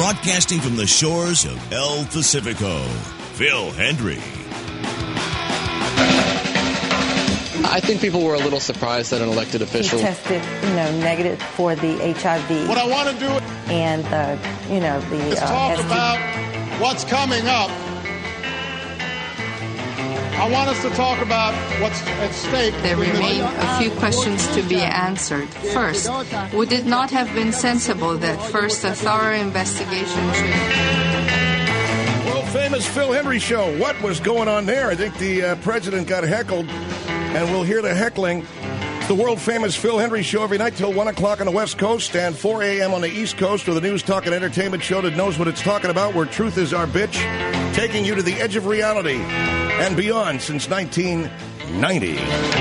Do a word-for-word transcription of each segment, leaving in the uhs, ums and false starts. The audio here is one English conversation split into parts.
Broadcasting from the shores of El Pacifico, Phil Hendry. I think people were a little surprised that an elected official he tested, you know, negative for the H I V. What I want to do and the, you know, the is uh, talk S T D. about what's coming up. I want us to talk about what's at stake. There remain a few questions to be answered. First, would it not have been sensible that first a thorough investigation should... World-famous Phil Hendry Show. What was going on there? I think the uh, president got heckled, and we'll hear the heckling. It's the world-famous Phil Hendry Show every night till one o'clock on the West Coast and four a.m. on the East Coast with a news, talk, and entertainment show that knows what it's talking about, where truth is our bitch, taking you to the edge of reality and beyond since nineteen ninety.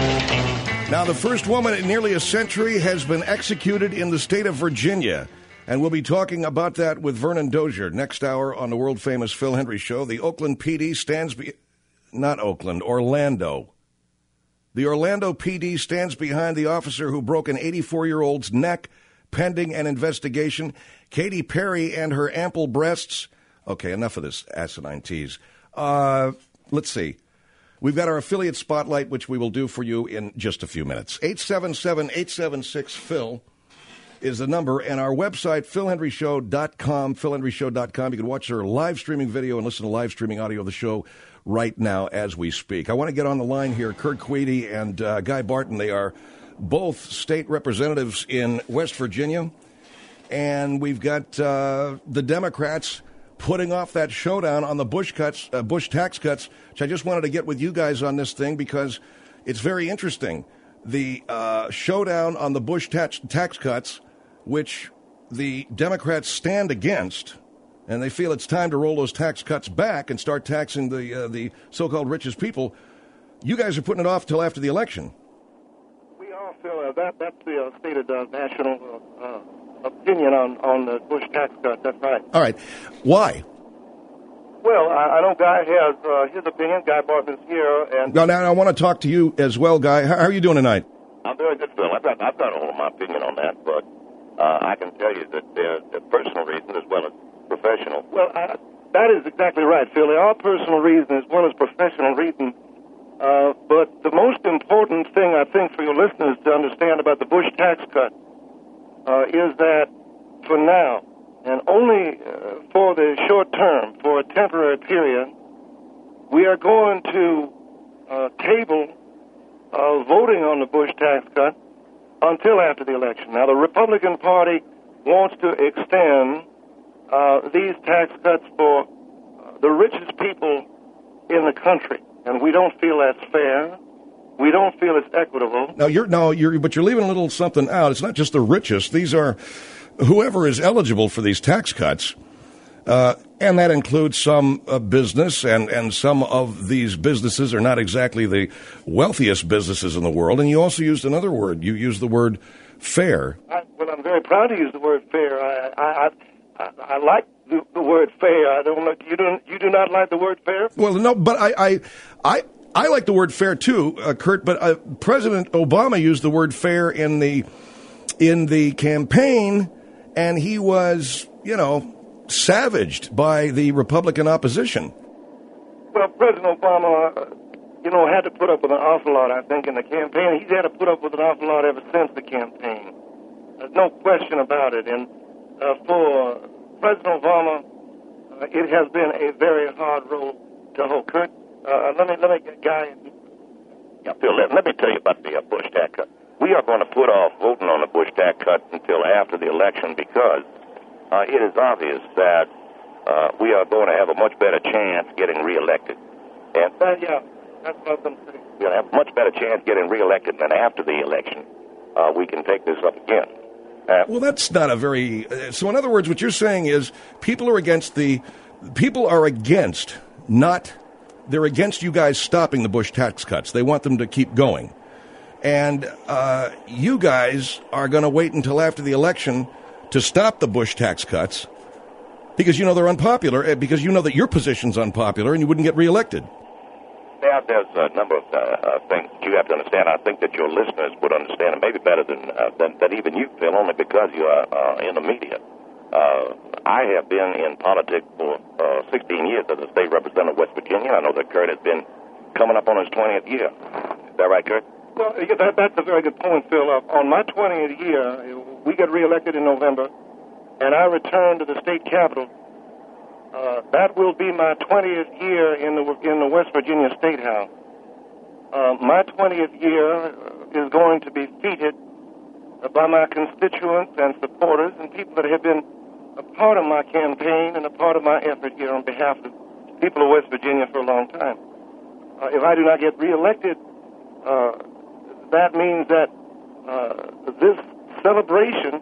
Now, the first woman in nearly a century has been executed in the state of Virginia, and we'll be talking about that with Vernon Dozier next hour on the world-famous Phil Hendry Show. The Oakland P D stands... Be- not Oakland, Orlando. The Orlando P D stands behind the officer who broke an eighty-four-year-old's neck, pending an investigation. Katy Perry and her ample breasts. Okay, enough of this asinine tease. Uh... Let's see. We've got our affiliate spotlight, which we will do for you in just a few minutes. eight seven seven, eight seven six, Phil is the number, and our website, phil hendry show dot com, phil hendry show dot com. You can watch our live streaming video and listen to live streaming audio of the show right now as we speak. I want to get on the line here. Kurt Queedy and uh, Guy Barton, they are both state representatives in West Virginia, and we've got uh, the Democrats putting off that showdown on the Bush cuts, uh, Bush tax cuts, which I just wanted to get with you guys on this thing because it's very interesting. The uh, showdown on the Bush tax, tax cuts, which the Democrats stand against, and they feel it's time to roll those tax cuts back and start taxing the uh, the so-called richest people. You guys are putting it off till after the election. We are, Phil. Uh, that, that's the uh, stated uh, national uh, opinion on, on the Bush tax cut. That's right. All right. Why? Well, I, I know Guy has uh, his opinion. Guy Barton is here. And now, now, I want to talk to you as well, Guy. How, how are you doing tonight? I'm very good, Phil. I've got, I've got all of my opinion on that, but uh, I can tell you that there's a personal reason as well as professional. Well, I, that is exactly right, Phil. There are personal reasons as well as professional reasons. Uh, but the most important thing, I think, for your listeners to understand about the Bush tax cut Uh, is that for now, and only uh, for the short term, for a temporary period, we are going to uh, table uh, voting on the Bush tax cut until after the election. Now, the Republican Party wants to extend uh, these tax cuts for uh, the richest people in the country, and we don't feel that's fair. We don't feel it's equitable. No, you're no, you're, but you're leaving a little something out. It's not just the richest. These are whoever is eligible for these tax cuts, uh, and that includes some uh, business, and, and some of these businesses are not exactly the wealthiest businesses in the world. And you also used another word. You used the word fair. I, well, I'm very proud to use the word fair. I I, I, I like the, the word fair. I don't know. You don't. You do not like the word fair? Well, no, but I I. I I like the word fair too, uh, Kurt. But uh, President Obama used the word fair in the in the campaign, and he was, you know, savaged by the Republican opposition. Well, President Obama, uh, you know, had to put up with an awful lot, I think, in the campaign. He's had to put up with an awful lot ever since the campaign. There's no question about it. And uh, for President Obama, uh, it has been a very hard road to hoe. Kurt? Uh, let me let me get Guy. Yeah, Phil, let, let me tell you about the uh, Bush tax cut. We are going to put off voting on the Bush tax cut until after the election because uh, it is obvious that uh, we are going to have a much better chance getting reelected. And uh, yeah, that's what I was going to say. We're going to have a much better chance getting reelected than after the election. Uh, we can take this up again. Uh, well, that's not a very. Uh, so, in other words, what you're saying is people are against the people are against not. They're against you guys stopping the Bush tax cuts. They want them to keep going. And uh, you guys are going to wait until after the election to stop the Bush tax cuts because you know they're unpopular, because you know that your position's unpopular and you wouldn't get reelected. There, there's a number of uh, uh, things you have to understand. I think that your listeners would understand it maybe better than, uh, than, than even you, Phil, only because you are uh, in the media. Uh, I have been in politics for uh, sixteen years as a state representative of West Virginia. I know that Kurt has been coming up on his twentieth year. Is that right, Kurt? Well, yeah, that, that's a very good point, Phil. Uh, on my twentieth year, we get reelected in November, and I return to the state capitol. Uh, that will be my twentieth year in the in the West Virginia State House. Uh, my twentieth year is going to be feted by my constituents and supporters and people that have been a part of my campaign and a part of my effort here on behalf of the people of West Virginia for a long time. Uh, if I do not get reelected, uh, that means that uh, this celebration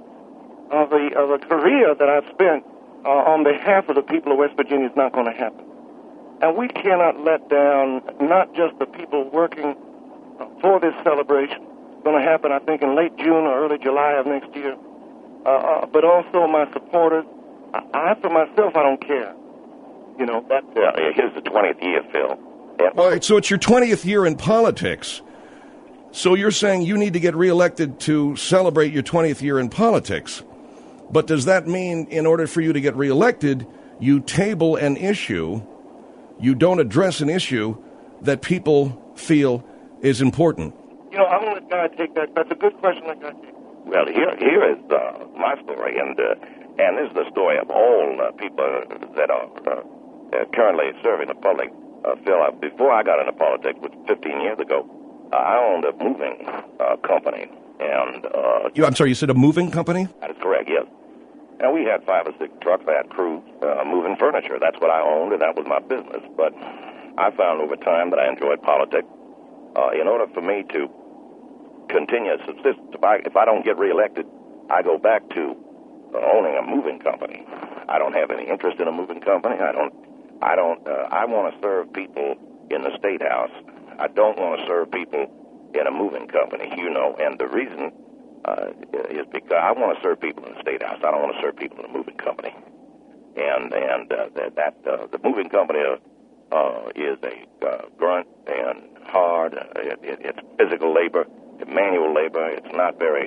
of a, of a career that I've spent uh, on behalf of the people of West Virginia is not going to happen. And we cannot let down not just the people working uh, for this celebration. It's going to happen, I think, in late June or early July of next year. Uh, uh, but also my supporters. I, I, for myself, I don't care. You know, that. Uh, here's the twentieth year, Phil. Yeah. All right, so it's your twentieth year in politics. So you're saying you need to get reelected to celebrate your twentieth year in politics. But does that mean in order for you to get reelected, you table an issue, you don't address an issue that people feel is important? You know, I'm going to let Guy take that. That's a good question. Let Guy take it. Well, here, here is uh, my story, and uh, and this is the story of all uh, people that are uh, uh, currently serving the public. Uh, Phil, uh, before I got into politics, which was fifteen years ago, uh, I owned a moving uh, company, and uh, you, I'm sorry, you said a moving company? That is correct, yes. And we had five or six trucks. I had crews uh, moving furniture. That's what I owned, and that was my business. But I found over time that I enjoyed politics. Uh, in order for me to continue to subsist, if I, if I don't get reelected, I go back to uh, owning a moving company. I don't have any interest in a moving company. I don't. I don't. Uh, I want to serve people in the state house. I don't want to serve people in a moving company. You know, and the reason uh, is because I want to serve people in the state house. I don't want to serve people in a moving company. And and uh, that, that uh, the moving company uh, uh, is a uh, grunt and hard. Uh, it, it, it's physical labor, manual labor. It's not very.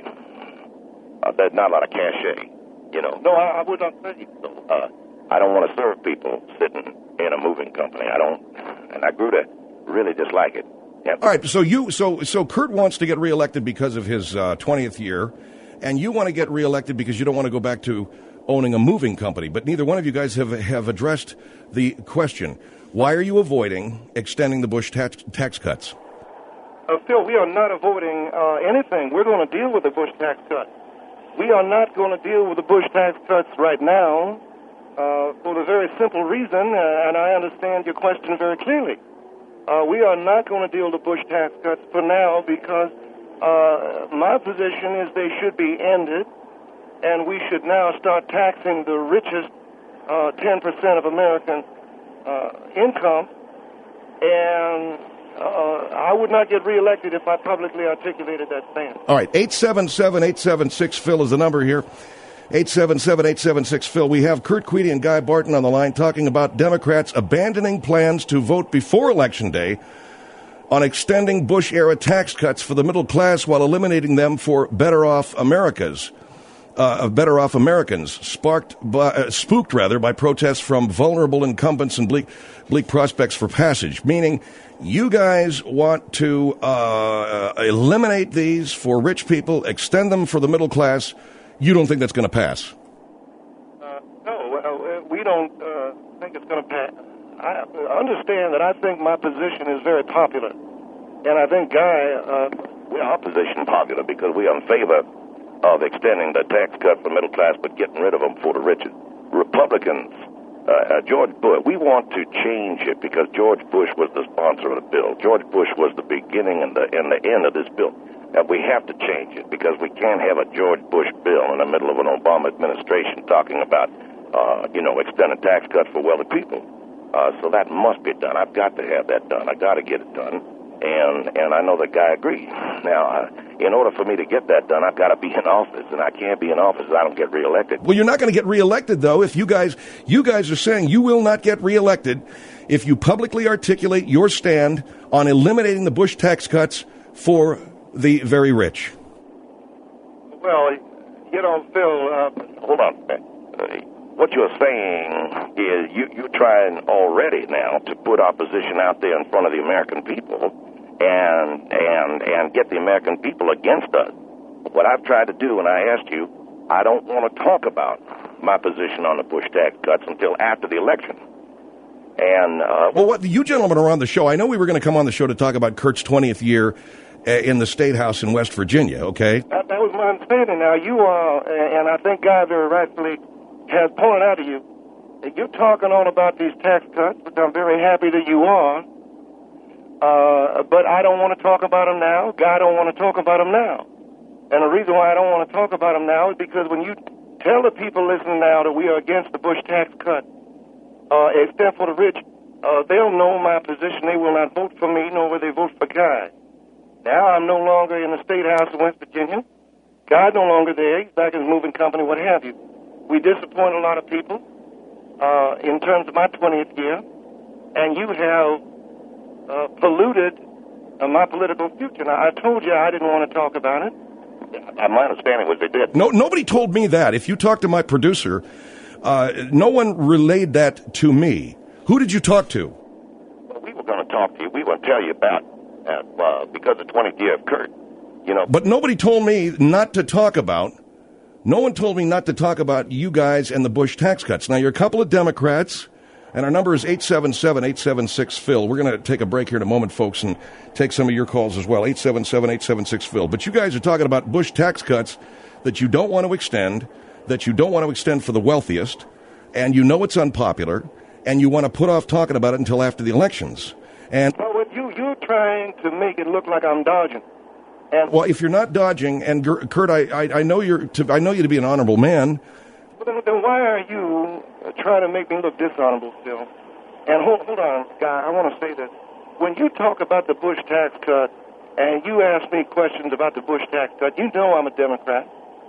Uh, there's not a lot of cachet. You know. No, I, I would not say so. Uh, I don't want to serve people sitting in a moving company. I don't, and I grew to really dislike it. Yeah. All right, so you, so so Kurt wants to get reelected because of his uh, twentieth year, and you want to get reelected because you don't want to go back to owning a moving company. But neither one of you guys have have addressed the question: why are you avoiding extending the Bush tax tax cuts? Uh, Phil, we are not avoiding uh, anything. We're going to deal with the Bush tax cuts. We are not going to deal with the Bush tax cuts right now. Uh, for the very simple reason, uh, and I understand your question very clearly. Uh, we are not going to deal with the Bush tax cuts for now because uh, my position is they should be ended, and we should now start taxing the richest uh, ten percent of American uh, income, and uh, I would not get reelected if I publicly articulated that stance. All right, eight seven seven, eight seven six, Phil is the number here. eight seven seven, eight seven six, Phil. We have Kurt Queedy and Guy Barton on the line talking about Democrats abandoning plans to vote before Election Day on extending Bush-era tax cuts for the middle class while eliminating them for better-off Americas, uh, better-off Americans, sparked by, uh, spooked rather by protests from vulnerable incumbents and bleak, bleak prospects for passage. Meaning, you guys want to uh, eliminate these for rich people, extend them for the middle class. You don't think that's going to pass? Uh, no, uh, we don't uh, think it's going to pass. I understand that I think my position is very popular. And I think, Guy... Uh, we are position popular because we are in favor of extending the tax cut for the middle class but getting rid of them for the richest. Republicans, uh, uh, George Bush, we want to change it because George Bush was the sponsor of the bill. George Bush was the beginning and the, and the end of this bill. And we have to change it because we can't have a George Bush bill in the middle of an Obama administration talking about, uh, you know, extended tax cuts for wealthy people. Uh, so that must be done. I've got to have that done. I've got to get it done. And and I know the Guy agrees. Now, uh, in order for me to get that done, I've got to be in office, and I can't be in office if I don't get reelected. Well, you're not going to get reelected, though, if you guys, you guys are saying you will not get reelected if you publicly articulate your stand on eliminating the Bush tax cuts for the very rich. Well, you know, Phil... Uh, Hold on. what you're saying is you, you're trying already now to put our position out there in front of the American people and and and get the American people against us. What I've tried to do, and I asked you, I don't want to talk about my position on the Bush tax cuts until after the election. And uh, well, what you gentlemen are on the show. I know we were going to come on the show to talk about Kurt's twentieth year uh, in the State House in West Virginia, okay? That, that was my understanding. Now, you are, and I think Guy very rightfully has pointed out to you, that you're talking on about these tax cuts, which I'm very happy that you are, uh, but I don't want to talk about them now. Guy don't want to talk about them now. And the reason why I don't want to talk about them now is because when you tell the people listening now that we are against the Bush tax cut, uh, except for the rich, uh, they'll know my position. They will not vote for me, nor will they vote for Guy. Now I'm no longer in the State House of West Virginia. Guy's no longer there. He's back in his moving company, what have you. We disappoint a lot of people uh, in terms of my twentieth year, and you have uh, polluted uh, my political future. Now, I told you I didn't want to talk about it. My understanding was they did. No, nobody told me that. If you talk to my producer, uh, no one relayed that to me. Who did you talk to? Well, we were going to talk to you. We were going to tell you about, uh, uh, because the twentieth year of Kurt, you know. But nobody told me not to talk about, no one told me not to talk about you guys and the Bush tax cuts. Now, you're a couple of Democrats, and our number is eight seven seven, eight seven six, Phil. We're going to take a break here in a moment, folks, and take some of your calls as well, eight seven seven, eight seven six, Phil. But you guys are talking about Bush tax cuts that you don't want to extend, that you don't want to extend for the wealthiest, and you know it's unpopular, and you want to put off talking about it until after the elections. And well, what you, you're trying to make it look like I'm dodging. And well, if you're not dodging, and Kurt, I, I, I know you're, to, I know you to be an honorable man. Well, then, then why are you trying to make me look dishonorable still? And hold, hold on, Guy, I want to say this. When you talk about the Bush tax cut, and you ask me questions about the Bush tax cut, you know I'm a Democrat.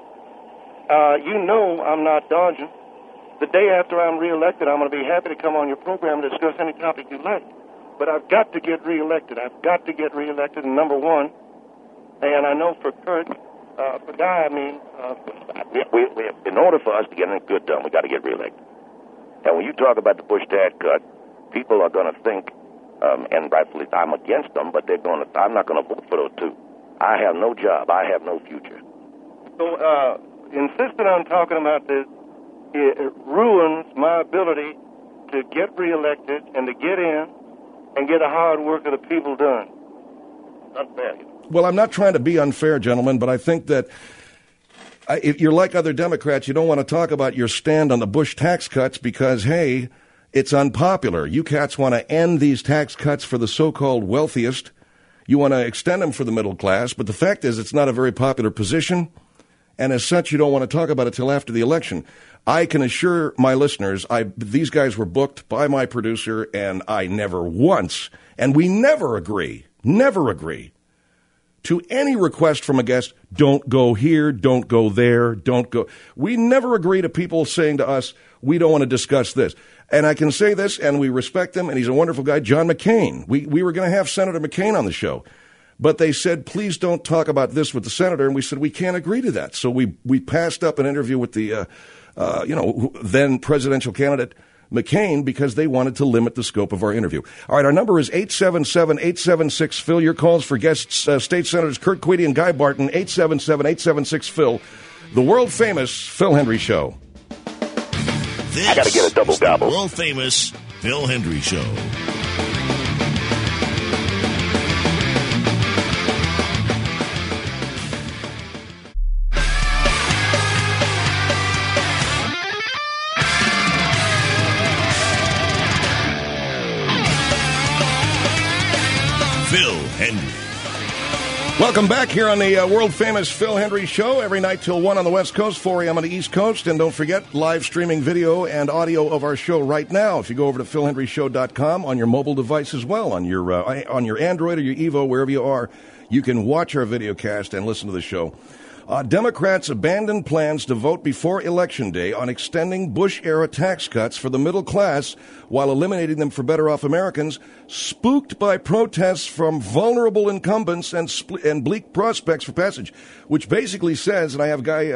Uh, you know I'm not dodging. The day after I'm reelected, I'm going to be happy to come on your program and discuss any topic you like. But I've got to get reelected. I've got to get reelected, and number one, and I know for Kurt, uh, for Guy, I mean, uh, we, we, we, in order for us to get anything good done, we got to get reelected. And when you talk about the Bush tax cut, people are going to think, um, and rightfully, I'm against them, but they're going to. I'm not going to vote for those two. I have no job. I have no future. So, uh, insisting on talking about this, it, it ruins my ability to get reelected and to get in and get the hard work of the people done. Not fair. Well, I'm not trying to be unfair, gentlemen, but I think that I, if you're like other Democrats, you don't want to talk about your stand on the Bush tax cuts because, hey, it's unpopular. You cats want to end these tax cuts for the so-called wealthiest. You want to extend them for the middle class, but the fact is it's not a very popular position, and as such, you don't want to talk about it till after the election. I can assure my listeners, I, these guys were booked by my producer, and I never once, and we never agree, never agree, to any request from a guest, don't go here, don't go there, don't go. We never agree to people saying to us, we don't want to discuss this. And I can say this, and we respect him, and he's a wonderful guy, John McCain. We we were going to have Senator McCain on the show, but they said, please don't talk about this with the senator, and we said, we can't agree to that. So we, we passed up an interview with the, uh, uh, you know, then presidential candidate McCain because they wanted to limit the scope of our interview. All right, our number is eight seven seven, eight seven six, Phil. Your calls for guests, uh, State Senators Kurt Queedy and Guy Barton, eight seven seven, eight seven six, Phil. The world-famous Phil Hendry Show. This I got to get a double gobble. The world-famous Phil Hendry Show. Phil Hendry. Welcome back here on the uh, world-famous Phil Hendry Show, every night till one on the West Coast, four a.m. on the East Coast. And don't forget, live streaming video and audio of our show right now. If you go over to phil hendry show dot com on your mobile device as well, on your uh, on your Android or your Evo, wherever you are, you can watch our video cast and listen to the show. Uh, Democrats abandoned plans to vote before Election Day on extending Bush-era tax cuts for the middle class while eliminating them for better-off Americans, spooked by protests from vulnerable incumbents and, spl- and bleak prospects for passage, which basically says, and I have Guy uh,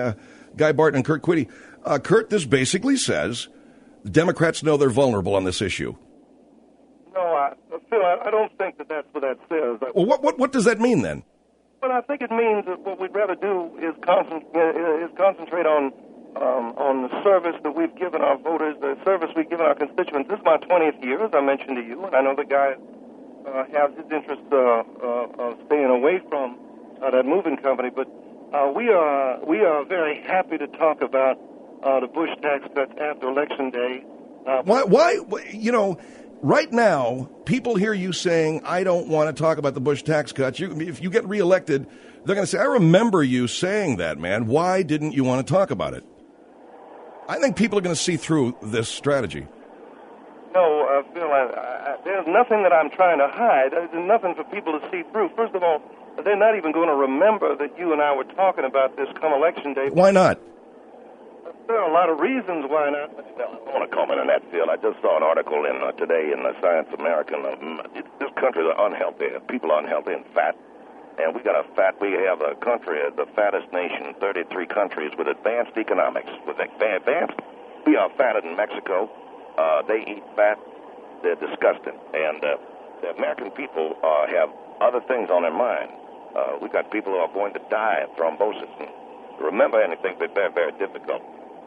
Guy Barton and Kurt Quiddy. Uh, Kurt, this basically says the Democrats know they're vulnerable on this issue. No, I, Phil, I, I don't think that that's what that says. Well, what, what, what does that mean then? Well, I think it means that what we'd rather do is, concent- is concentrate on um, on the service that we've given our voters, the service we've given our constituents. This is my twentieth year, as I mentioned to you, and I know the guy uh, has his interest uh, uh, of staying away from uh, that moving company, but uh, we are we are very happy to talk about uh, the Bush tax cuts after Election Day. Uh, why, why, you know, right now, people hear you saying, I don't want to talk about the Bush tax cuts. You, if you get reelected, they're going to say, I remember you saying that, man. Why didn't you want to talk about it? I think people are going to see through this strategy. No, uh, Phil, I, I, there's nothing that I'm trying to hide. There's nothing for people to see through. First of all, they're not even going to remember that you and I were talking about this come Election Day. Why not? There are a lot of reasons why not. I want to comment on that, Phil. I just saw an article in uh, today in the Science American. Um, it, this country is unhealthy. People are unhealthy and fat. And we got a fat, we have a country, the fattest nation, thirty-three countries with advanced economics. With advanced, we are fatter than Mexico. Uh, they eat fat. They're disgusting. And uh, the American people uh, have other things on their mind. Uh, we got people who are going to die of thrombosis. And to remember anything is very, very difficult.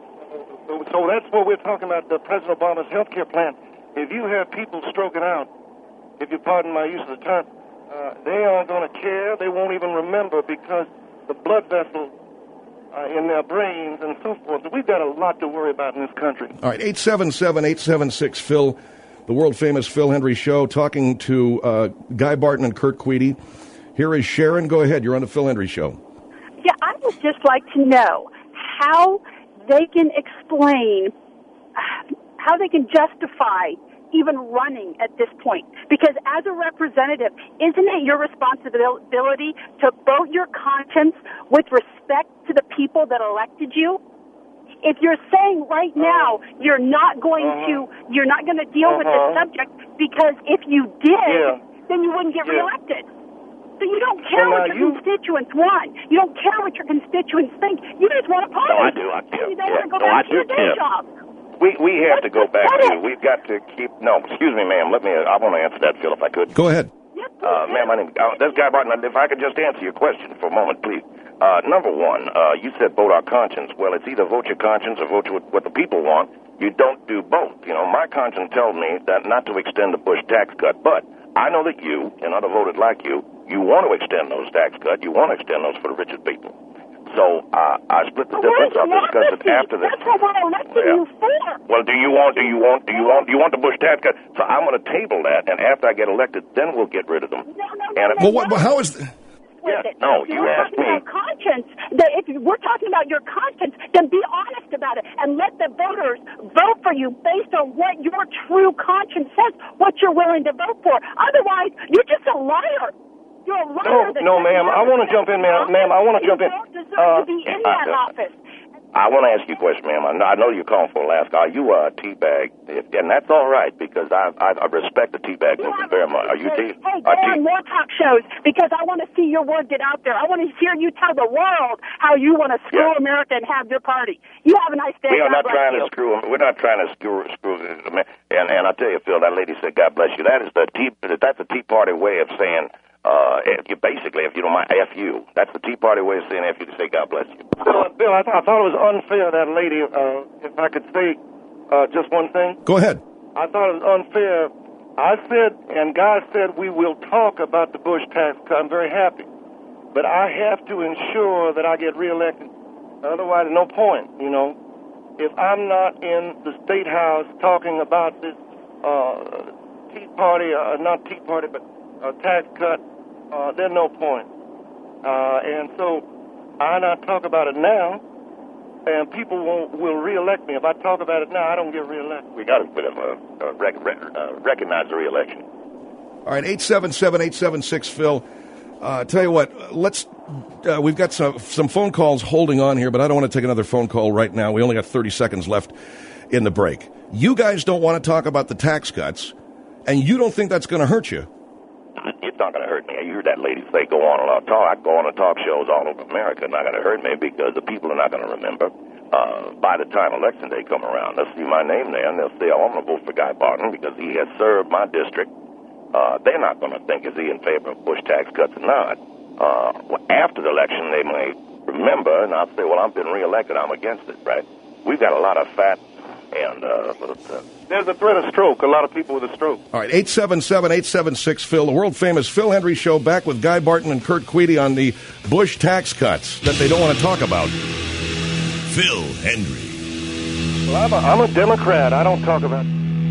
So that's what we're talking about, the President Obama's health care plan. If you have people stroking out, if you pardon my use of the term, uh, they aren't going to care. They won't even remember because the blood vessels uh, in their brains and so forth. We've got a lot to worry about in this country. All right, eight seven seven, eight seven six, Phil, the world-famous Phil Hendrie Show, talking to uh, Guy Barton and Kurt Quiddy. Here is Sharon. Go ahead. You're on the Phil Hendrie Show. Yeah, I would just like to know how they can explain, how they can justify even running at this point. Because as a representative, isn't it your responsibility to vote your conscience with respect to the people that elected you? If you're saying right now you're not going uh-huh. to, you're not going to deal uh-huh. with this subject because if you did, yeah. then you wouldn't get yeah. reelected. So you don't care well, what your you... constituents want. You don't care what your constituents think. You just want to party. No, I do. I care. You don't yeah. want to go no, back I to your day care. job. We we have That's to go back pathetic. to. We've got to keep. No, excuse me, ma'am. Let me. I want to answer that, Phil, if I could. Go ahead. Yes, uh, ma'am, my name. Uh, this Guy Barton. If I could just answer your question for a moment, please. Uh, number one, uh, you said vote our conscience. Well, it's either vote your conscience or vote what, what the people want. You don't do both. You know, my conscience tells me that not to extend the Bush tax cut, but I know that you and other voters like you, you want to extend those tax cuts. You want to extend those for the richest people. So uh, I split the well, difference. I'll discuss it after this. That's what we're electing yeah. you for. Well, do you want? Do you want? Do you want? Do you want the Bush tax cut? So I'm going to table that, and after I get elected, then we'll get rid of them. No, no, no. And no, if, Well, no, what, well how is... The... Yeah, no, you we're asked talking me. about conscience. That if we're talking about your conscience, then be honest about it and let the voters vote for you based on what your true conscience says, what you're willing to vote for. Otherwise, you're just a liar. You're a liar. No, no, ma'am. I want to jump in, ma'am. Ma'am, I want to jump in. You don't deserve uh, to be in that I, office. I want to ask you a question, ma'am. I know, I know you're calling for Alaska. Are you a teabag? And that's all right because I I, I respect the teabag movement very much. Are you tea? Hey, go on more talk shows because I want to see your word get out there. I want to hear you tell the world how you want to screw yeah. America and have your party. You have a nice day. We are God not trying you. to screw. We're not trying to screw screw. And and I tell you, Phil, that lady said, "God bless you." That is the tea. That's the Tea Party way of saying. Uh, if you basically, if you don't mind, F you. That's the Tea Party way of saying F you to say God bless you. Bill, Bill I, th- I thought it was unfair that lady, uh, if I could say uh, just one thing. Go ahead. I thought it was unfair. I said, and God said, we will talk about the Bush tax cut. I'm very happy. But I have to ensure that I get reelected. Otherwise, no point, you know. If I'm not in the State House talking about this uh, Tea Party, uh, not Tea Party, but uh, tax cut, Uh, there's no point. Uh, and so I not talk about it now, and people won't, will reelect me. If I talk about it now, I don't get reelected. We got to put him, uh, uh, rec- rec- uh, recognize the reelection. All right, eight seven seven, eight seven six, Phil. Uh, tell you what, let's. Uh, we've got some some phone calls holding on here, but I don't want to take another phone call right now. We only got thirty seconds left in the break. You guys don't want to talk about the tax cuts, and you don't think that's going to hurt you. It it's not going to hurt me. You heard that lady say, go on and talk. I go on and talk shows all over America. It's not going to hurt me because the people are not going to remember. Uh, by the time Election Day come around, they'll see my name there, and they'll say, oh, I'm going to vote for Guy Barton because he has served my district. Uh, they're not going to think, is he in favor of Bush tax cuts or not? Uh, well, after the election, they may remember, and I'll say, well, I've been reelected. I'm against it, right? We've got a lot of fat, and uh, uh, there's a threat of stroke. A lot of people with a stroke. All right, eight seven seven, eight seven six, Phil, the world-famous Phil Hendry Show, back with Guy Barton and Kurt Queedy on the Bush tax cuts that they don't want to talk about. Phil Hendry. Well, I'm a, I'm a Democrat. I don't talk about.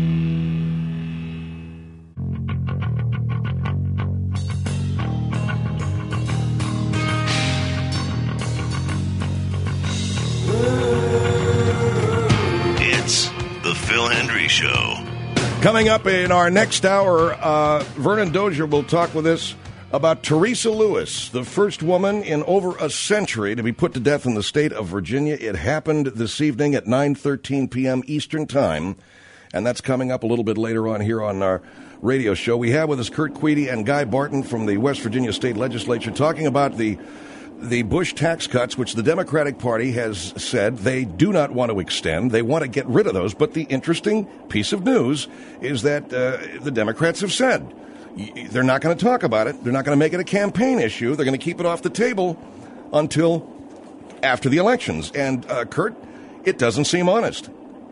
It's the Phil Hendry Show. Coming up in our next hour, uh, Vernon Dozier will talk with us about Teresa Lewis, the first woman in over a century to be put to death in the state of Virginia. It happened this evening at nine thirteen p.m. Eastern Time, and that's coming up a little bit later on here on our radio show. We have with us Kurt Queedy and Guy Barton from the West Virginia State Legislature talking about the the Bush tax cuts, which the Democratic Party has said they do not want to extend. They want to get rid of those. But the interesting piece of news is that uh, the Democrats have said they're not going to talk about it. They're not going to make it a campaign issue. They're going to keep it off the table until after the elections. And, uh, Kurt, it doesn't seem honest.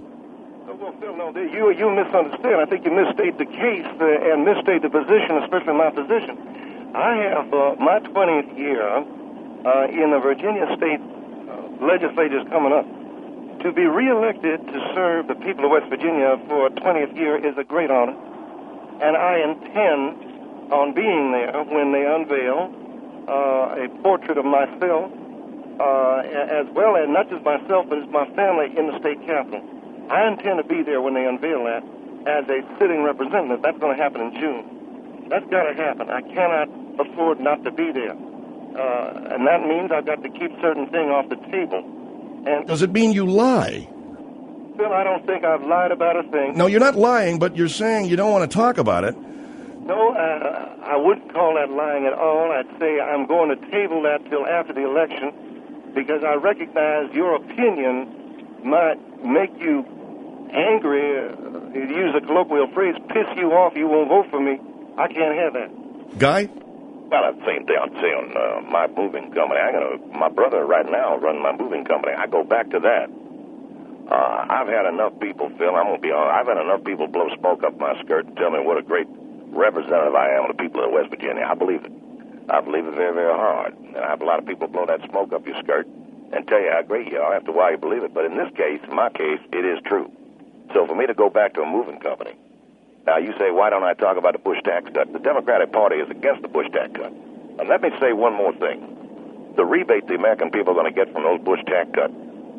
Well, Phil, no, you, you misunderstand. I think you misstate the case uh, and misstate the position, especially my position. I have uh, my twentieth year uh, in the Virginia State uh, legislature is coming up. To be reelected to serve the people of West Virginia for a twentieth year is a great honor. And I intend on being there when they unveil uh, a portrait of myself, uh, as well as not just myself, but as my family in the state capitol. I intend to be there when they unveil that as a sitting representative. That's going to happen in June. That's got to happen. I cannot afford not to be there. Uh, and that means I've got to keep certain things off the table. And does it mean you lie? Phil, I don't think I've lied about a thing. No, you're not lying, but you're saying you don't want to talk about it. No, uh, I wouldn't call that lying at all. I'd say I'm going to table that till after the election because I recognize your opinion might make you angry, uh, to use a colloquial phrase, piss you off, you won't vote for me. I can't have that. Guy? Well, at the same thing, I'm saying uh, my moving company, I'm gonna, my brother right now runs my moving company. I go back to that. Uh, I've had enough people, Phil, I'm going to be honest, I've had enough people blow smoke up my skirt and tell me what a great representative I am of the people of West Virginia. I believe it. I believe it very, very hard. And I have a lot of people blow that smoke up your skirt and tell you how great you are after a while you believe it. But in this case, in my case, it is true. So for me to go back to a moving company, now you say, why don't I talk about the Bush tax cut? The Democratic Party is against the Bush tax cut. And let me say one more thing. The rebate the American people are going to get from those Bush tax cuts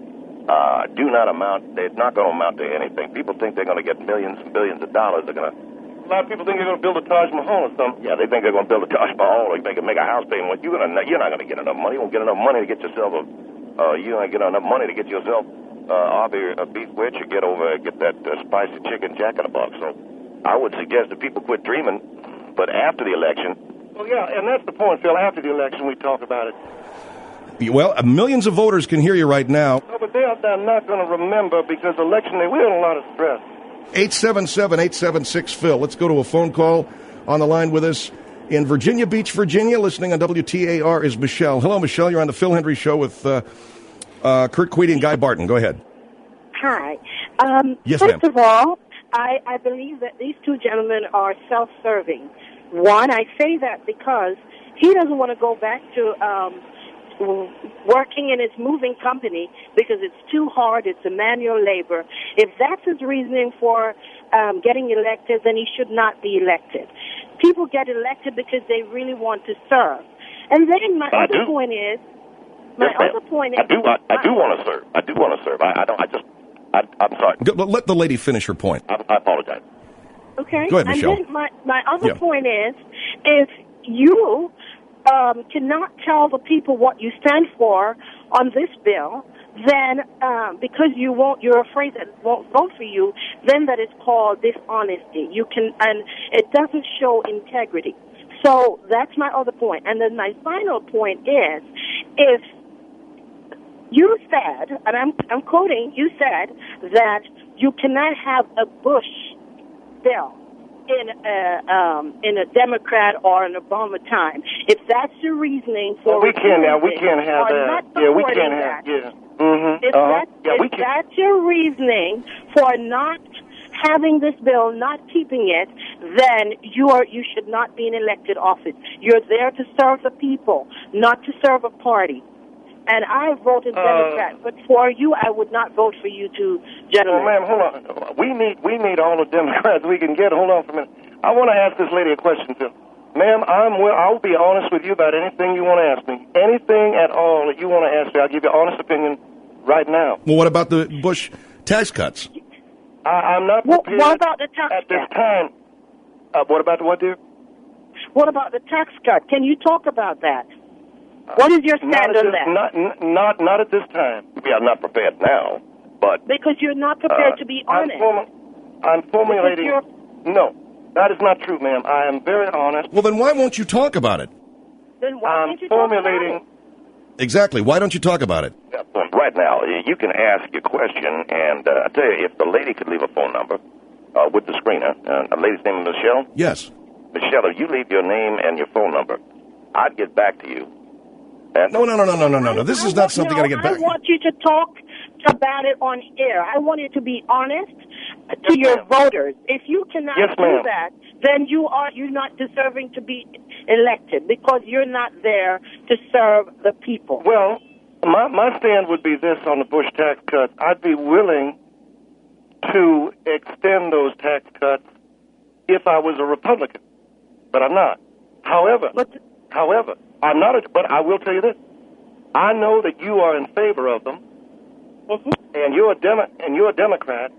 Uh, do not amount, it's not going to amount to anything. People think they're going to get millions and billions of dollars. They're going to. A lot of people think they're going to build a Taj Mahal or something. Yeah, they think they're going to build a Taj Mahal or they can make a house payment. You're, gonna, you're not going to get enough money. You won't get enough money to get yourself a, uh, you don't get enough money to get yourself uh, either a beef witch or get over, get that uh, spicy chicken jack in the box. So I would suggest that people quit dreaming, but after the election. Well, yeah, and that's the point, Phil. After the election, we talk about it. Well, millions of voters can hear you right now. No, but they're, they're not going to remember because election day, we're in a lot of stress. eight seven seven, eight seven six, Phil. Let's go to a phone call. On the line with us in Virginia Beach, Virginia, listening on W T A R is Michelle. Hello, Michelle. You're on the Phil Hendry Show with uh, uh, Kurt Queedy and Guy Barton. Go ahead. Hi. Um, yes, first ma'am. of all, I, I believe that these two gentlemen are self-serving. One, I say that because he doesn't want to go back to um, working in his moving company because it's too hard, it's a manual labor. If that's his reasoning for um, getting elected, then he should not be elected. People get elected because they really want to serve. And then my I other do. point is, my yes, other point is, I do. I, I do want to serve. I do want to serve. I, I don't. I just. I, I'm sorry. Go, let the lady finish her point. I, I apologize. Okay. Go ahead, Michelle. And then my, my other Yeah. point is, if you um, cannot tell the people what you stand for on this bill, then um, because you won't, you're afraid that it won't vote for you, then that is called dishonesty. You can, and it doesn't show integrity. So that's my other point. And then my final point is, if you said, and I'm, I'm quoting, you said that you cannot have a Bush bill in a, um, in a Democrat or an Obama time. If that's your reasoning for... Well, we can't now. We can't have that. Yeah, we can't have... That, yeah. Mm-hmm. If, uh-huh. that, yeah, if we can. that's your reasoning for not having this bill, not keeping it, then you are you should not be in elected office. You're there to serve the people, not to serve a party. And I voted Uh, Democrat, but for you, I would not vote for you two gentlemen. Well, ma'am, hold on. We need we need all the Democrats we can get. Hold on for a minute. I want to ask this lady a question, too. Ma'am, I'm will, I'll be honest with you about anything you want to ask me. Anything at all that you want to ask me, I'll give you an honest opinion right now. Well, what about the Bush tax cuts? I, I'm not What, prepared what about the tax at this cut? time. Uh, what about the what, dear? What about the tax cut? Can you talk about that? What is your Not stand at on this, that? Not, n- not, not at this time. Yeah, I'm not prepared now, but... Because you're not prepared uh, to be I'm honest. formu- I'm formulating... Because No, that is not true, ma'am. I am very honest. Well, then why won't you talk about it? Then why I'm can't you talk about formulating... it? Exactly. Why don't you talk about it? Yeah, well, right now, you can ask your question, and uh, I tell you, if the lady could leave a phone number uh, with the screener, uh, the lady's name is Michelle? Yes. Michelle, if you leave your name and your phone number, I'd get back to you. And No, no, no, no, no, no, no, no. This I is not want- something no, I get back. I want you to talk about it on air. I want you to be honest to your ma'am. voters. If you cannot Yes, do ma'am. that, then you are you're not deserving to be elected because you're not there to serve the people. Well, my, my stand would be this on the Bush tax cuts. I'd be willing to extend those tax cuts if I was a Republican, but I'm not. However, But however, I'm not. A, but I will tell you this: I know that you are in favor of them, mhm. and you're a Demo- and you're a Democrat,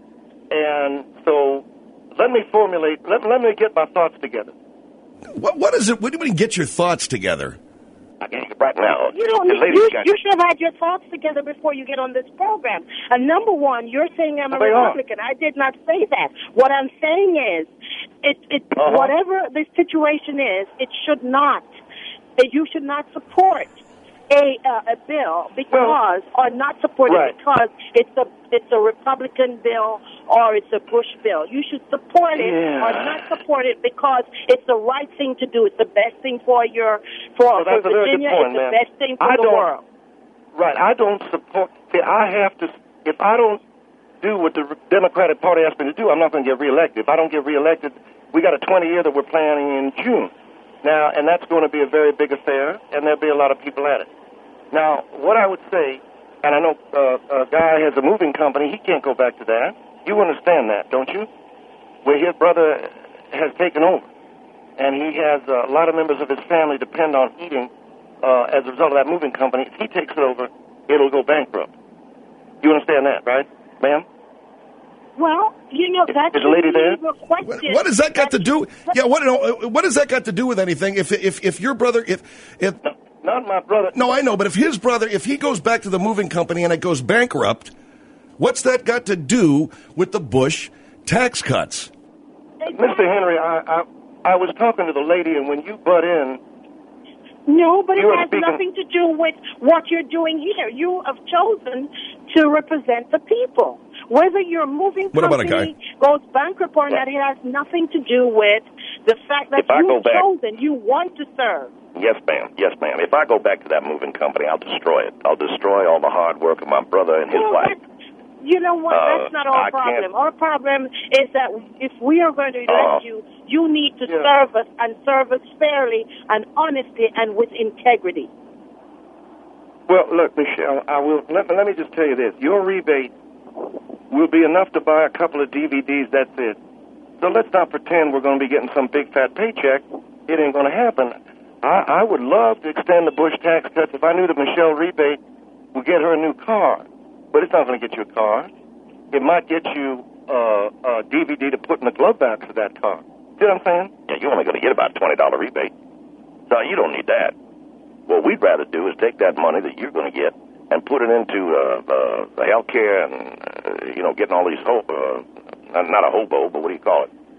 and so let me formulate. Let, let me get my thoughts together. What, what is it? What do you mean get your thoughts together? I can right now. You don't the need, ladies you, got- you should have had your thoughts together before you get on this program. And number one, you're saying I'm a They are. Republican. I did not say that. What I'm saying is, it, it, Uh-huh. whatever the situation is, it should not, that you should not support a uh, a bill because, or not support Right. it because it's a it's a Republican bill or it's a Bush bill. You should support it Yeah. or not support it because it's the right thing to do. It's the best thing for your for, Well, that's for a very good Virginia. point, it's the ma'am. best thing for I the don't- world. Right. I don't support. See, I have to. If I don't do what the Democratic Party asked me to do, I'm not going to get reelected. If I don't get reelected, we got a twenty year that we're planning in June. Now, and that's going to be a very big affair, and there'll be a lot of people at it. Now, what I would say, and I know uh, a guy has a moving company, he can't go back to that. You understand that, don't you? Where his brother has taken over, and he has uh, a lot of members of his family depend on eating uh, as a result of that moving company. If he takes it over, it'll go bankrupt. You understand that, right, ma'am? Well, you know, that's Is the lady there? What, what has that got to do? Yeah, what no, what has that got to do with anything? If if if your brother, if if No, not my brother. no, I know, but if his brother, if he goes back to the moving company and it goes bankrupt, what's that got to do with the Bush tax cuts? Mister Henry, I, I I was talking to the lady, and when you butt in, No, but it You are has speaking- nothing to do with what you're doing here. You have chosen to represent the people. Whether your moving What about a company goes bankrupt or not, it has nothing to do with the fact that If I go you've back- chosen, you want to serve. yes, ma'am, yes, ma'am. If I go back to that moving company, I'll destroy it. I'll destroy all the hard work of my brother and his Well, wife. that's- You know what? Uh, That's not our I problem. can't- Our problem is that if we are going to elect Uh, you, you need to yeah. serve us and serve us fairly and honestly and with integrity. Well, look, Michelle, I will. Let, let me just tell you this: your rebate will be enough to buy a couple of D V Ds. That's it. So let's not pretend we're going to be getting some big fat paycheck. It ain't going to happen. I, I would love to extend the Bush tax cuts if I knew that Michelle Rebate would get her a new car. But it's not going to get you a car. It might get you uh, a D V D to put in the glove box of that car. See what I'm saying? Yeah, you're only going to get about a twenty dollar rebate. No, you don't need that. What we'd rather do is take that money that you're going to get and put it into uh, uh, the health care and, uh, you know, getting all these, ho- uh, not a hobo, but what do you call it?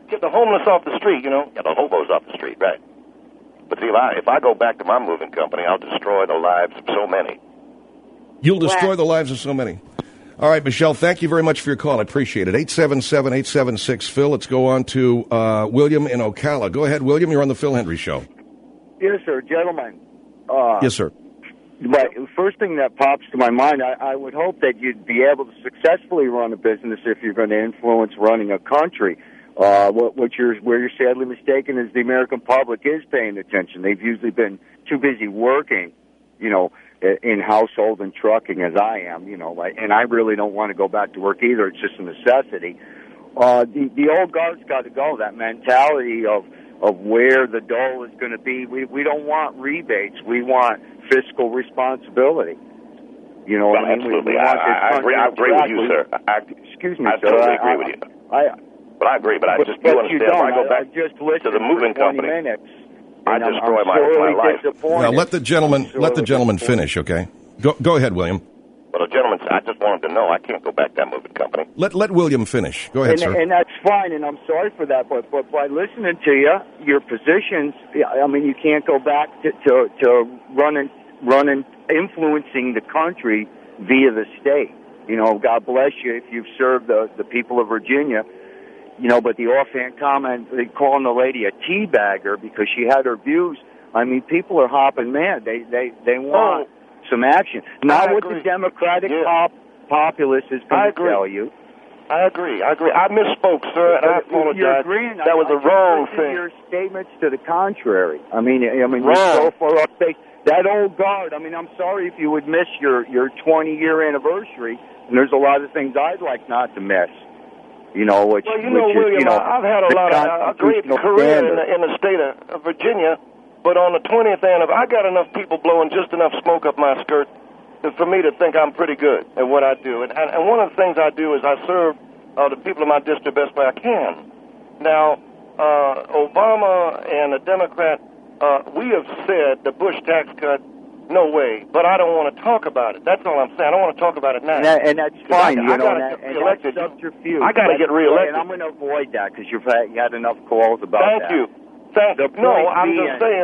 get the homeless off the street, you know. Yeah, the hobos off the street, right. But see, if I, if I go back to my moving company, I'll destroy the lives of so many. You'll destroy the lives of so many. All right, Michelle, thank you very much for your call. I appreciate it. eight seven seven, eight seven six, Phil. Let's go on to uh, William in Ocala. Go ahead, William. You're on the Phil Hendry Show. Yes, sir. Gentlemen. Uh, yes, sir. But first thing that pops to my mind, I, I would hope that you'd be able to successfully run a business if you're going to influence running a country. Uh, what, what you're, where you're sadly mistaken is the American public is paying attention. They've usually been too busy working, you know, in household and trucking as I am, you know, like, and I really don't want to go back to work either. It's just a necessity. Uh, the, the old guard's got to go. That mentality of, of where the dole is going to be. We, we don't want rebates. We want fiscal responsibility. You know well, what I mean? Absolutely. We, we I, I, I agree, I agree with you, sir. I, Excuse me, I sir. totally I, agree with you. I, I, but I agree, but I but, just, but you understand, you don't. when I go back I, I just listened to the moving for twenty company, minutes, I I'm, destroy I'm my, my life. Now, let the gentleman let the gentleman finish, okay? Go, go ahead, William. Well, the gentleman, I just wanted to know, I can't go back to that moving company. Let let William finish. Go ahead, and, sir. And that's fine, and I'm sorry for that, but, but by listening to you, your positions, I mean, you can't go back to, to, to running, running, influencing the country via the state. You know, God bless you if you've served the, the people of Virginia. You know, but the offhand comment, they calling the lady a teabagger because she had her views. I mean, people are hopping mad. They they they want oh, some action. Not what the Democratic yeah. pop, populace is going to tell you. I agree. I agree. I misspoke, sir, and I apologize. You're agreeing. That was I, the wrong I thing. Your statements to the contrary. I mean, I mean, wrong. you're so far up base. That old guard. I mean, I'm sorry if you would miss your your twenty year anniversary. And there's a lot of things I'd like not to miss. You know, which, well, you know, which William, is, you know, I've had a lot of a great career in the, in the state of Virginia, but on the twentieth anniversary, I got enough people blowing just enough smoke up my skirt to, for me to think I'm pretty good at what I do. And, and, and one of the things I do is I serve uh, the people of my district the best way I can. Now, uh, Obama and the Democrat, uh, we have said the Bush tax cut, no way, but I don't want to talk about it. That's all I'm saying. I don't want to talk about it now. And, that, and that's fine, I, you I know, gotta and, get and reelected. that's subterfuge. I got to get reelected. And I'm going to avoid that because you've had, you had enough calls about Thank that. you. Thank you. No, I'm just saying,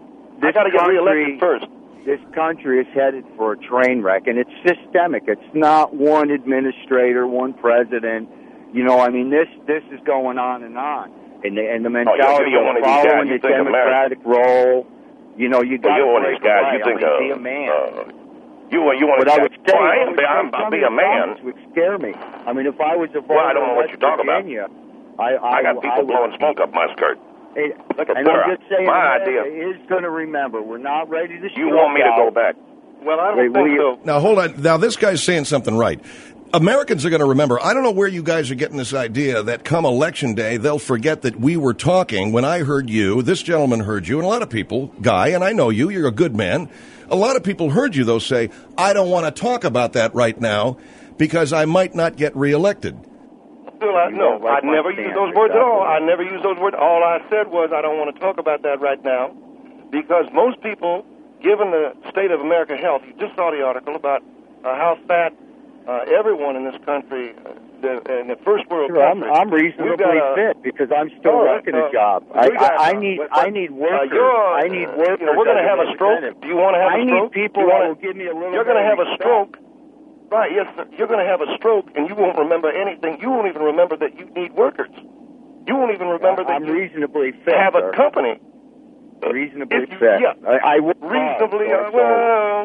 I got to get reelected first. This country is headed for a train wreck, and it's systemic. It's not one administrator, one president. You know, I mean, this this is going on and on. And the, and the mentality oh, you're, you're of following the Democratic role. You know, you got well, to break away. You think, I mean, uh, be a man. Uh, you you want but to? I would say, well, I am. I'm, I'll be a man. Would scare me. I mean, if I was a voter well, I don't know what you're talking about. I, I, I got people I blowing smoke up my skirt. It, Look at and there. I'm just saying, my idea is going to remember. We're not ready to. You want me to go back? Well, I don't think so. Now hold on. Now this guy's saying something right. Americans are going to remember. I don't know where you guys are getting this idea that come election day, they'll forget that we were talking when I heard you, this gentleman heard you, and a lot of people, Guy, and I know you, you're a good man. A lot of people heard you, though, say, I don't want to talk about that right now because I might not get reelected. Well, I, no, I never used those words at all. I never used those words. All I said was I don't want to talk about that right now because most people, given the state of American health, you just saw the article about uh, how fat Uh, everyone in this country, uh, the, in the first world sure, country, I'm, I'm reasonably a, fit because I'm still right, working uh, a job. I, got, I, I need but, I need workers. Uh, I need workers. You know, we're going to have a stroke. Do you want to have I a stroke? I need people that will give me a little. You're going to have a stroke. Right, yes, sir. You're going to have a stroke, and you won't remember anything. You won't even remember that you need workers. You won't even remember that I'm you reasonably fit, have sir. a company. Reasonably you, fit. Yeah. I, I work reasonably. hard, Uh, so, well.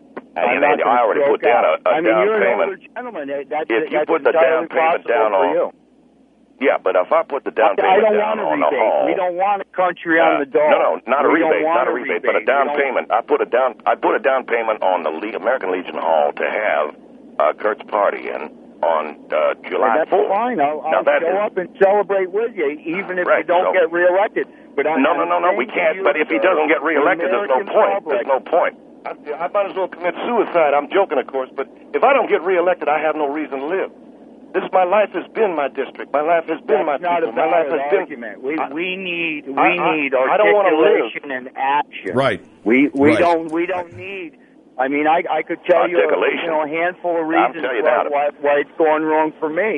And I, I already put down a, a I mean, down you're payment. An older gentleman. That's, if you that's put the down payment down on, you. yeah, but if I put the down I, payment I don't down want a on the rebate. home, we don't want a country uh, on the door. No, no, not a we rebate, not a rebate, rebate, but a down payment. I put a down, I put a down payment on the Le- American Legion Hall to have uh, Kurt's party in on uh, July fourth. That's fine. I'll, I'll that show is, up and celebrate with you, even if right, you don't so, get reelected. But I, no, no, no, no, we can't. But if he doesn't get reelected, there's no point. Public. There's no point. I, I might as well commit suicide. I'm joking, of course, but if I don't get reelected, I have no reason to live. This my life has been my district. My life has been That's my not people. A my life has argument. been. We I, we need we I, I, need I don't want to articulation live. and action. Right. We we right. don't we don't need. I mean, I I could tell you, you know, a handful of reasons why, why why it's going wrong for me.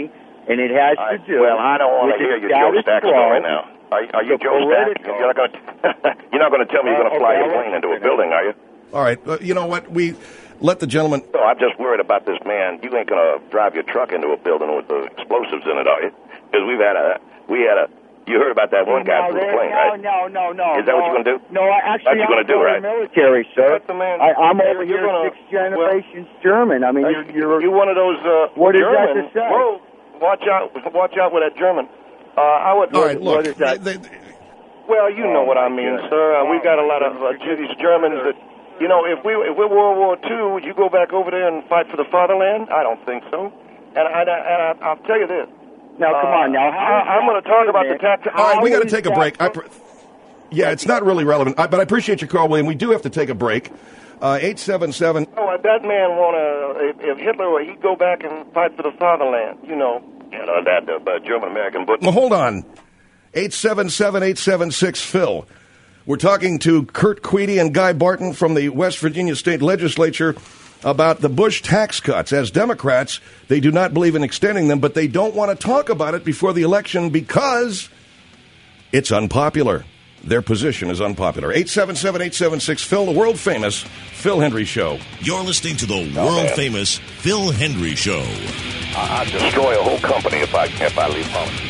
and it has I, to do. Well, I don't want to with hear the your Joe status Stack quo, story now. Are, are you the Joe Stack? political- You're not going to. You're not going to tell me you're going to fly Uh, your okay, plane into a building, are you? All right. Uh, you know what? We let the gentleman. No, I'm just worried about this man. You ain't going to drive your truck into a building with the explosives in it, are you? Because we've had a. We had a. You heard about that one guy no, from the there- plane, no, right? No, no, no. Is that no, what you're going to do? No, I actually, That's what you're I'm gonna do, right? military, sir. That's the man. I, I'm over You're here gonna- six generations German. I mean, you're, you're, You're one of those uh, What is that German. to say? Whoa, watch out! Watch out with that German. Uh, I would. All right. Look. what is that? they- they- Well, you know Oh, what I my mean, God. sir. Uh, we've got a lot of uh, these Germans that, you know, if we if we're World War Two, would you go back over there and fight for the fatherland? I don't think so. And I, and I, I'll tell you this. Now, come on, now. How I, I'm going to talk about the tax. All right, we got to is take a that break. I pr- yeah, it's not really relevant, I, but I appreciate your call, William. We do have to take a break. Uh, eight seven seven. Oh, if that man want to, if, if Hitler, he'd go back and fight for the fatherland, you know. You know, that uh, German American. But Well, hold on. eight seven seven, eight seven six, Phil. We're talking to Kurt Queedy and Guy Barton from the West Virginia State Legislature about the Bush tax cuts. As Democrats, they do not believe in extending them, but they don't want to talk about it before the election because it's unpopular. Their position is unpopular. eight seven seven, eight seven six, Phil, the world-famous Phil Hendry Show. You're listening to the world-famous Phil Hendry Show. I'd destroy a whole company if I if I leave politics.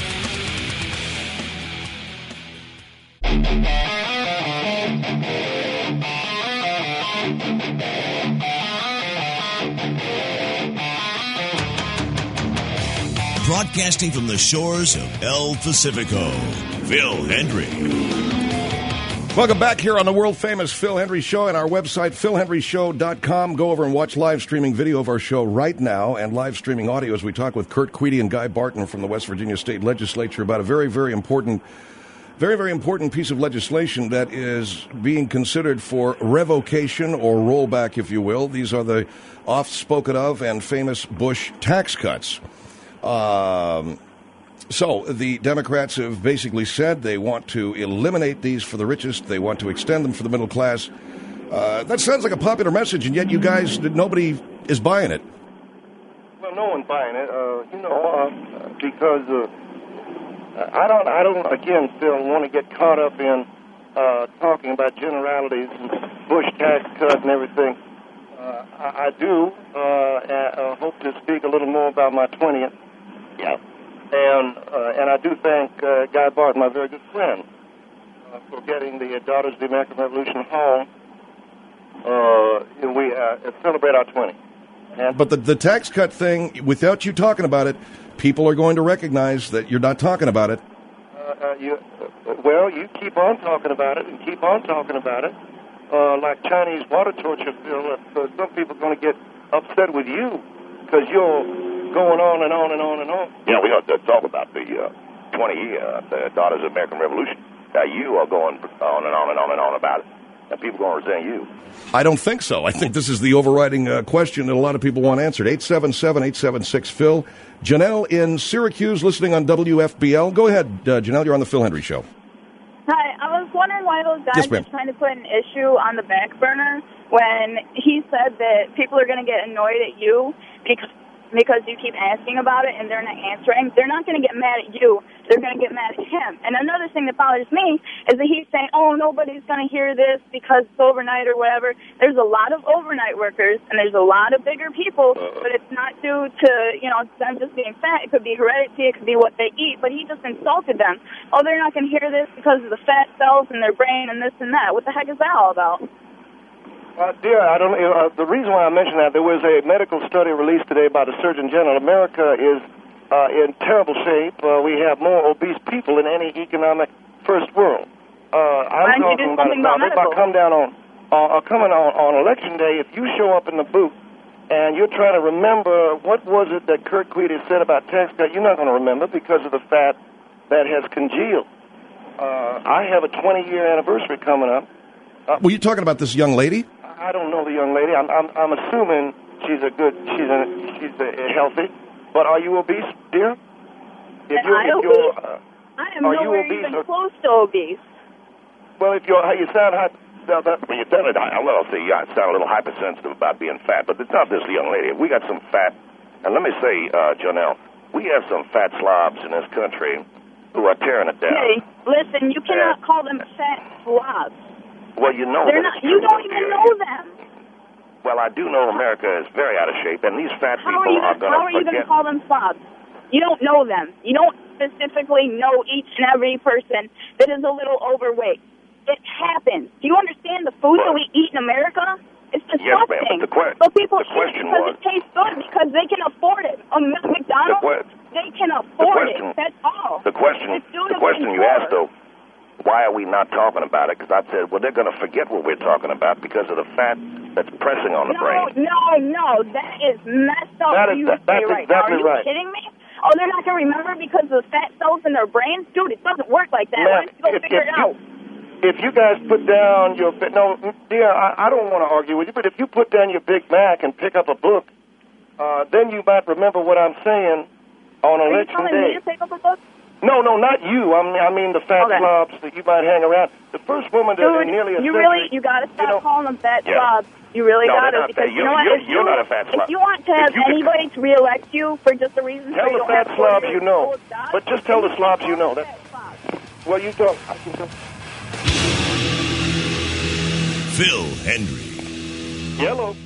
Broadcasting from the shores of El Pacifico, Phil Hendry. Welcome back here on the world-famous Phil Hendry Show and our website, phil hendry show dot com. Go over and watch live streaming video of our show right now and live streaming audio as we talk with Kurt Queedy and Guy Barton from the West Virginia State Legislature about a very, very important, very, very important piece of legislation that is being considered for revocation or rollback, if you will. These are the oft-spoken of and famous Bush tax cuts. Um... So the Democrats have basically said they want to eliminate these for the richest. They want to extend them for the middle class. Uh, that sounds like a popular message, and yet you guys, nobody is buying it. Well, no one's buying it, uh, you know, uh, because uh, I don't, I don't, again, Phil, want to get caught up in uh, talking about generalities and Bush tax cut and everything. Uh, I, I do uh, uh, hope to speak a little more about my twentieth. Yeah. And uh, and I do thank uh, Guy Barton, my very good friend, uh, for getting the uh, Daughters of the American Revolution home. Uh, we uh, celebrate our twenty. And But the, the tax cut thing, without you talking about it, people are going to recognize that you're not talking about it. uh, uh, you, uh, well, you keep on talking about it and keep on talking about it, uh, like Chinese water torture, Phil. Uh, some people are going to get upset with you because you're going on and on and on and on. You know, we ought to talk about the uh, twenty year uh, the Daughters of the American Revolution. Now, you are going on and on and on and on about it. And people are going to resent you. I don't think so. I think this is the overriding uh, question that a lot of people want answered. eight seven seven, eight seven six, Phil. Janelle in Syracuse, listening on W F B L. Go ahead, uh, Janelle. You're on the Phil Hendry Show. Hi, I was wondering why those guys Yes, ma'am. are trying to put an issue on the back burner when he said that people are going to get annoyed at you because because you keep asking about it and they're not answering. They're not going to get mad at you. They're going to get mad at him. And another thing that bothers me is that he's saying, oh, nobody's going to hear this because it's overnight or whatever. There's a lot of overnight workers and there's a lot of bigger people, but it's not due to, you know, them just being fat. It could be heredity. It could be what they eat. But he just insulted them. Oh, they're not going to hear this because of the fat cells in their brain and this and that. What the heck is that all about? Uh, dear, I don't. Uh, the reason why I mention that, there was a medical study released today by the Surgeon General. America is uh, in terrible shape. Uh, we have more obese people than any economic first world. Uh, I'm Why don't you do talking about it something now. about If I medical? come down on, uh, uh, coming on, on election day, if you show up in the booth and you're trying to remember what was it that Kurt Queedy said about tax cut, you're not going to remember because of the fat that has congealed. Uh, I have a twenty-year anniversary coming up. Uh, Were you talking about this young lady? I don't know the young lady. I'm I'm, I'm assuming she's a good, she's a, she's a, a healthy. But are you obese, dear? If Am you're, I if you're, obese? uh, I am are you nowhere obese even or- close to obese. well, if you're, you sound hot. That, that, When you tell it, I, well, I'll say, yeah, I sound a little hypersensitive about being fat, but it's not this young lady. We got some fat. And let me say, uh, Janelle, we have some fat slobs in this country who are tearing it down. Hey, listen, you cannot uh, call them fat slobs. Well, you know They're that not. You don't even know them. Well, I do know America is very out of shape, and these fat how people are, are going to forget. How are you going to call them slobs? You don't know them. You don't specifically know each and every person that is a little overweight. It happens. Do you understand the food well, that we eat in America? It's disgusting. Yes, ma'am, but the, que- but people the eat question it because was, it tastes good, because they can afford it. A McDonald's, the que- they can afford question, it. That's all. The question, the question you asked, though, why are we not talking about it? Because I said, well, they're going to forget what we're talking about because of the fat that's pressing on the no, brain. No, no, that is messed up that for is, you that, to say that's right exactly now. Are you right. kidding me? Oh, they're not going to remember because of the fat cells in their brains? Dude, it doesn't work like that. Why don't you go if, figure if it you, out? If you guys put down your... No, dear, I, I don't want to argue with you, but if you put down your Big Mac and pick up a book, uh, then you might remember what I'm saying on Are election you telling day. me to pick up a book? No, no, not you. I mean, I mean the fat Okay. slobs that you might hang around. The first woman that Dude, in nearly a you century... really, you got to stop you know, calling them fat yeah. slobs. You really No, got they're to, not because fat. you know You're- what? you're- If you're you, not a fat slob. If you want to have If you could- anybody to reelect you for just the reason Tell so you the don't fat have slobs forty you know. years old, But just tell the slobs you know. That, well, you don't. I can tell. Phil Hendry. Yellow.